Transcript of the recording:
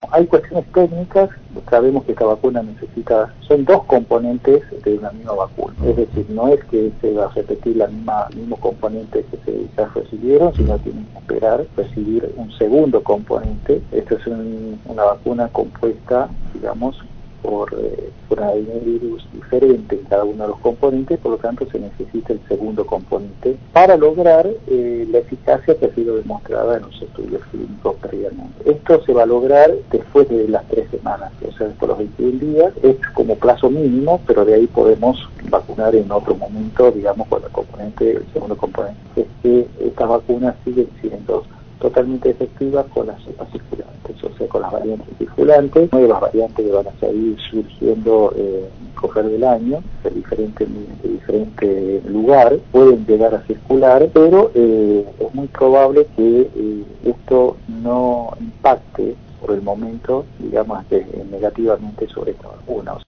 Hay cuestiones técnicas, sabemos que esta vacuna son dos componentes de una misma vacuna, es decir, no es que se va a repetir el mismo componente que se ya recibieron, sino tienen que esperar recibir un segundo componente. Esta es una vacuna compuesta, digamos, por adenovirus diferente en cada uno de los componentes, por lo tanto se necesita el segundo componente para lograr la eficacia que ha sido demostrada en los estudios clínicos previamente. Esto se va a lograr después de las 3 semanas, o sea, después de los 21 días, es como plazo mínimo, pero de ahí podemos vacunar en otro momento, digamos, con el segundo componente. Es que estas vacunas siguen siendo totalmente efectivas con las cepas circulantes, o sea, con las variantes circulantes, nuevas variantes que van a seguir surgiendo en el correr del año, de diferente lugar, pueden llegar a circular, pero es muy probable que esto no impacte por el momento, digamos, negativamente sobre esta vacuna.